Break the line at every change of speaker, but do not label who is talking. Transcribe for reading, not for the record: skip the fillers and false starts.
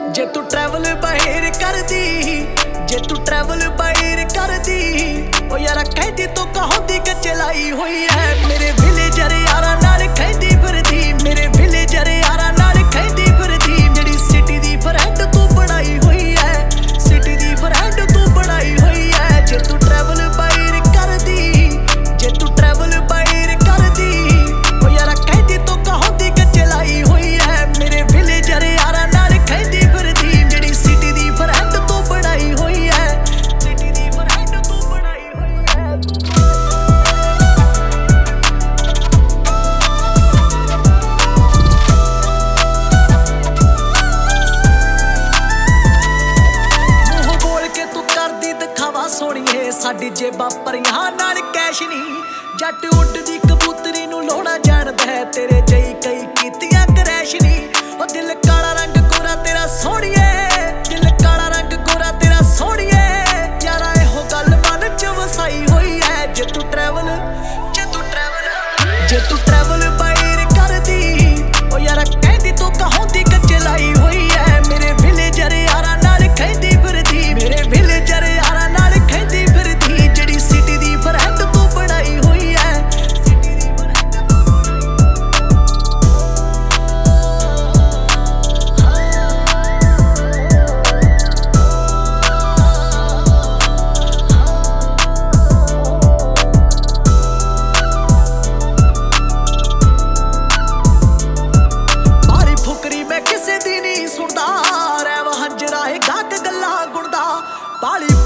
जे तू ट्रैवल बाहर कर दी, जे तू ट्रैवल बाहर कर दी, ओ यारा कहती तो कहों दी चलाई हुई है। मेरे विलेजर यारा नाल कहती फिरदी, मेरे विलेजर यारा नाल कहती फिरदी, मेरी सिटी दी फ्रेंड तू बनाई हुई है, सिटी दी फ्रेंड तू बनाई हुई है। जे तू ट्रैवल बाहर कर दी, जे तू ट्रैवल बाहर कर दी, ओ यारा कहती तो कहों दी चलाई हुई है। मेरे विलेजर यारा नाल कहती फिरदी, मेरी सिटी दी फ्रेंड तू बनाई हुई है, सिटी दी फ्रेंड तू बनाई हुई है। मुंह बोल के तू करदी दिखावा सोहणीए, साडी जेबां भरियां नाल कैश नहीं। जट उड्डदी कबूतरी नूं लोड़ा जानदा है, तेरे जई कई कीतियां क्रैश नहीं। ओ दिल काला रंग गोरा तेरा सोहणीए, दिल काला रंग गोरा तेरा सोहणीए, यारा इहो गल मन च वसाई होई है। जे तू ट्रैवल, जे तू ट्रैवल, जे तू ट्रैवल बाहर कर दी, ओ यारा कहदी तो कहों दी चलाई हुई है। मेरे विलेजर यारा नाल कहदी फिरदी, मेरे विलेजर यारा नाल कहदी फिरदी, जेड़ी सिटी दी फ्रेंड तू बनाई हुई है, सिटी दी फ्रेंड तू ਮਾਰੀ ਫੁਕਰੀ मैं किसे दी नहीं सुनदा, रैव हंजरा गाहक गल्लां गुणदा। बाली